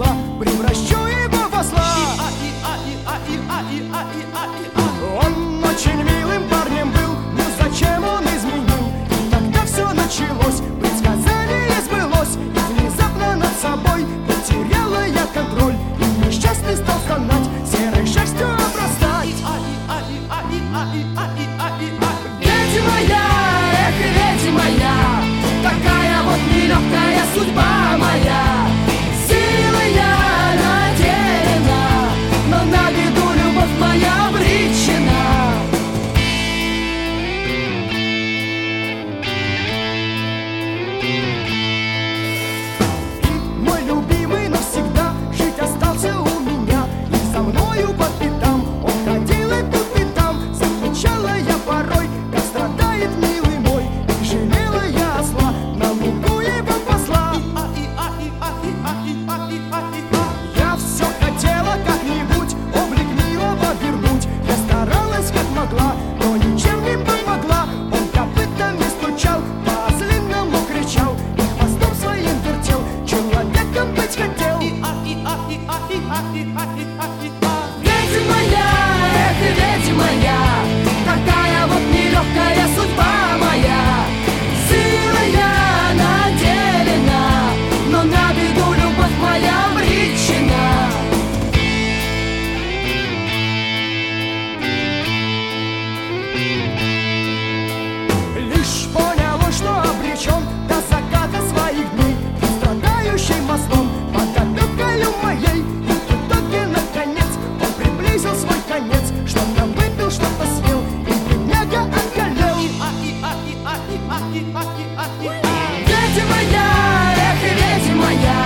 зла, превращу его в осла. Он очень милым парнем был, но зачем он изменил? И тогда все началось, предсказание сбылось, и внезапно над собой потеряла я контроль, и несчастный стал стонать, серой шерстью обрастать. Ведьма я, эх, ведьма я, такая вот нелегкая судьба моя. Силой я наделена, но на беду любовь моя обречена. И мой любимый навсегда жить остался у меня, и за мною по пятам он ходил и тут и там. Замечала я порой, как страдает милый мой, и жалела я осла, на лугу его посла. Я все хотела как-нибудь облик милого вернуть, я старалась как могла, но ничем не помогла. Он копытами стучал, по-злинному кричал и хвостом своим вертел, человеком быть хотел. Ведьма я, эх, ведьма я, такая вот нелегкая судьба моя. Силой я наделена, но на беду любовь моя обречена. Лишь понял он, что обречен до заката своих дней, страдающим ослом под опекою моей. И в итоге, наконец, он приблизил свой конец, что-то выпил, что-то съел, и бедняга околел. Ведьма я, эх, ведьма я,